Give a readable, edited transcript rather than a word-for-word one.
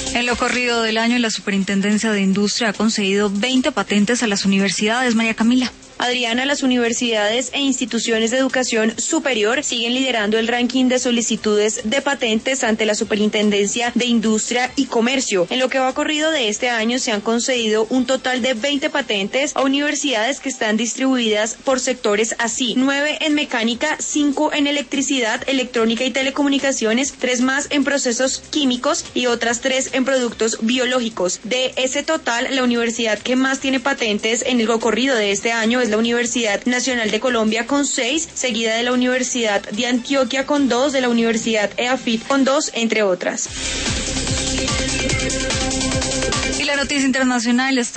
En lo corrido del año, la Superintendencia de Industria ha concedido 20 patentes a las universidades. María Camila. Adriana, las universidades e instituciones de educación superior siguen liderando el ranking de solicitudes de patentes ante la Superintendencia de Industria y Comercio. En lo que va corrido de este año se han concedido un total de 20 patentes a universidades que están distribuidas por sectores así: 9 en mecánica, 5 en electricidad, electrónica y telecomunicaciones, 3 más en procesos químicos y otras 3 en productos biológicos. De ese total, la universidad que más tiene patentes en el corrido de este año es la Universidad Nacional de Colombia con 6, seguida de la Universidad de Antioquia con 2, de la Universidad EAFIT con 2, entre otras. Y la noticia internacional está